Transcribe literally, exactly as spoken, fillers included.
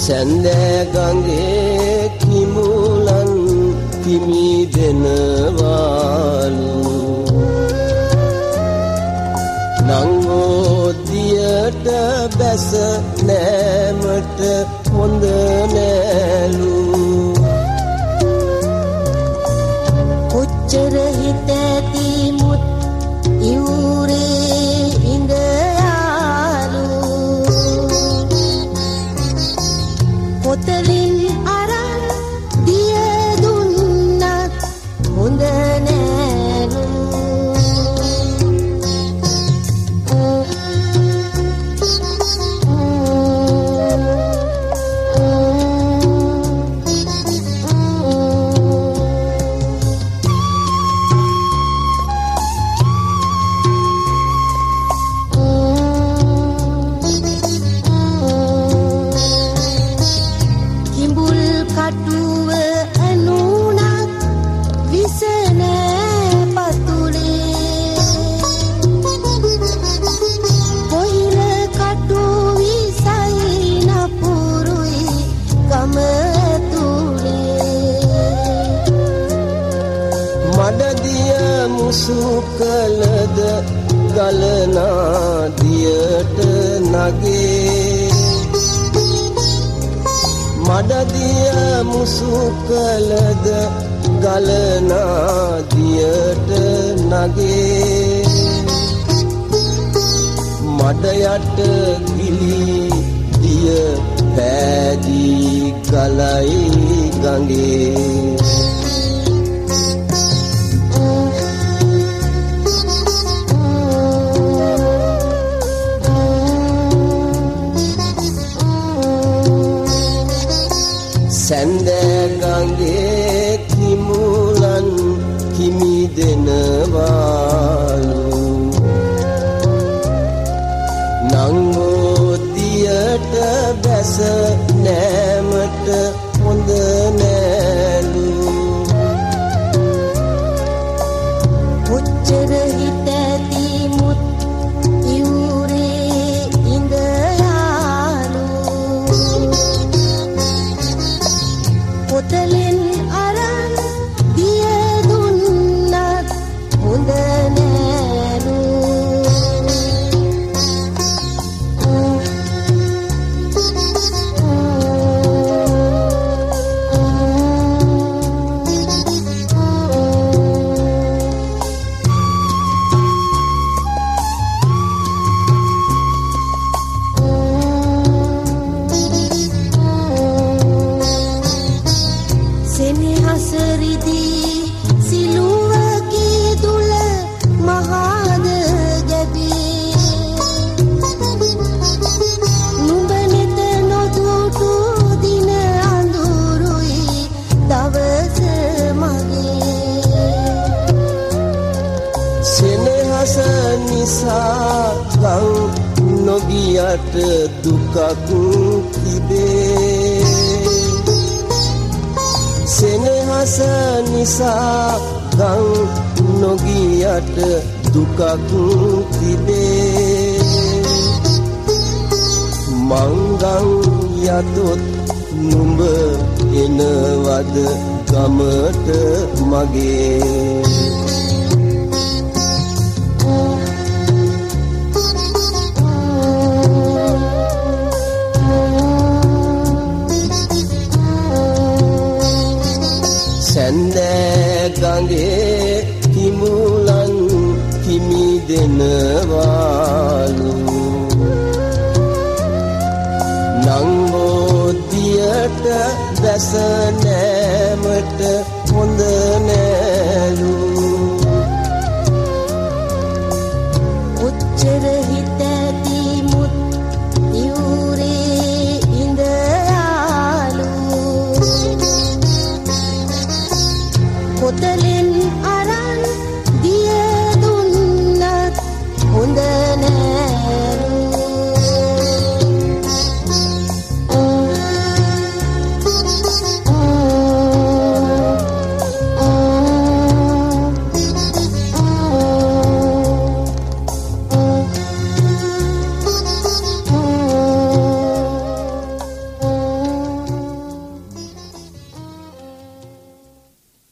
සැන්දෑ ගඟේ කිඹුලන් කිමි දෙනවාලු නංගෝදියට බැස නෑමට හොඳ නෑලු කොච්චර හිත ඇති මුත් ඉවුරේ ඉඳ යාලු කොතලින් අරන් දිය දුන්නත් හොඳ නෑලු කටුව ඇනුණත් විස නෑ පතුලේ කොහිර කටු විසයි නපුරුයි ගම තුලේ මඩදිය මුසු කළද ගලනා දියට නගේ මඩදිය මුසු කළද ගලනා දියට නගේ මඩ යට ගිලි දිය පෑදී ගලයි ගඟේ සැන්දෑ ගඟේ කිඹුලන් කිමි දෙනවාලු නංගෝදියට බැස නෑමට හොඳ නෑලු කොච්චර හිත ඇති මුත් ඉවුරේ ඉඳ යාලු කොතලින් අරන් දිය දුන්නත් හොඳ නෑලු සෙනෙහස රිදී සිලුවකී දුල මහාද ගැබී නුඹ නෙත නොදුටු දින අඳුරුයි දවස මගේ සෙනෙහස නිසා ගම් නොගියට දුකක් තිබේ සෙනෙහස නිසා ගම් නොගියට දුකක් තිබේ මංගම් යතොත් නුඹ එනවද ගමට මගේ සැන්දෑ ගඟේ කිඹුලන් කිමි දෙනවාලු නංගෝදියට බැස නෑමට හොඳ නෑලු